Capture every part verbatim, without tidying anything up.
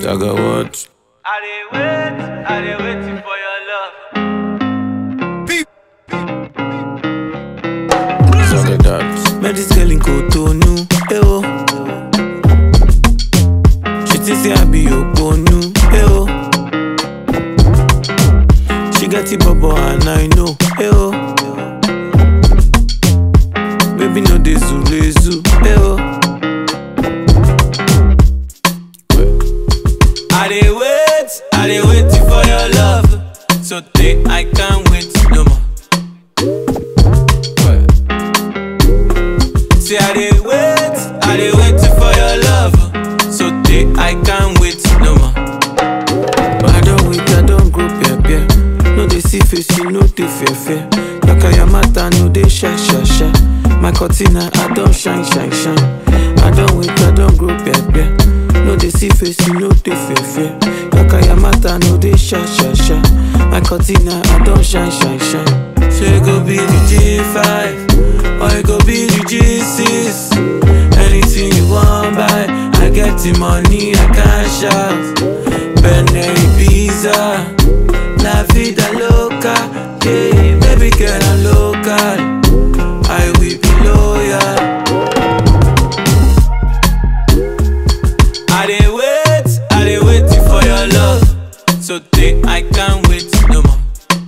Dagger what? I dey wait, I dey waiting for your love. Beep. Dagger that. Met this girl in Cotonou, eh oh. She thinks say I be your bonu, eh oh. She got the bubble and I know, eh oh. Baby no dey zule zu, eh oh. I dey wait, I dey waiting for your love. So day I can't wait no more. Say I dey wait, I dey waiting for your love. So day I can't wait no more. But I don't wait, I don't go peer peer. No dey see face, you no dey fear fear. Yaka yamata no dey shy shy shy. My cortina I don't shine shine shine. I don't wait, I don't go peer peer. No dey see face, you no dey fear fear. Yaka yamata no dey shy shy shy. My cortina I don't shine shine shine. Say go be the G five, or it go be the G six. Anything you want buy, I get the money, I can't shout. Benelli pizza, la vida loca. Yeah, baby girl I'm local, I will be loyal. I dey wait, I dey waiting for your love. So day I can't wait no more.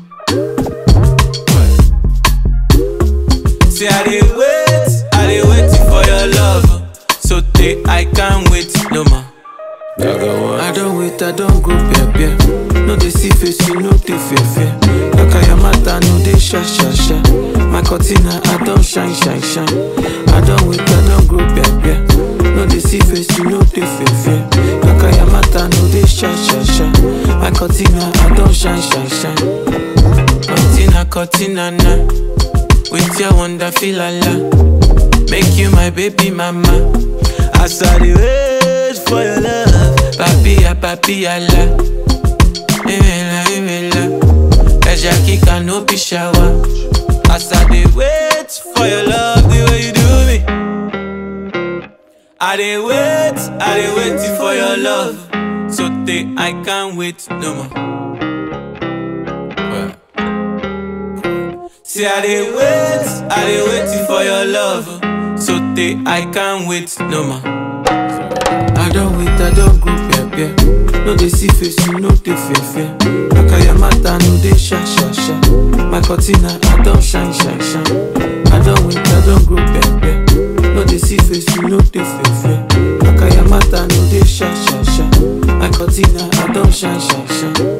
Say I dey wait, I dey waiting for your love. So day I can't wait no more. Dagger what? I don't wait, I don't go peer peer. No dey see face, you no dey fear fear. Yaka yamata no dey shy shy shy. My cortina I don't shine shine shine. I don't wait, I don't go peer peer. No dey see face, you no dey fear fear. Yaka yamata no dey shy shy shy. My cortina I don't shine shine shine. Cortina cortina na, with your wonderful ala. Make you my baby mama. As I dey wait for your love, papilla papilla la. Imela imela, Kaja kika no be shower. As I dey wait for your love, the way you do me. I dey wait, I dey waiting for your love. So day I can't wait no more. See I dey wait, I dey waiting for your love. So day I can't wait no more. I don't wait, I don't go peer peer. No dey see face, you no dey fear fear. Yaka yamata no dey shy shy shy. My cortina I don't shine shine shine. I don't wait, I don't go peer peer. No dey see face, you no dey fear fear. Yaka yamata no dey shy shy shy. My cortina I don't shine shine shine.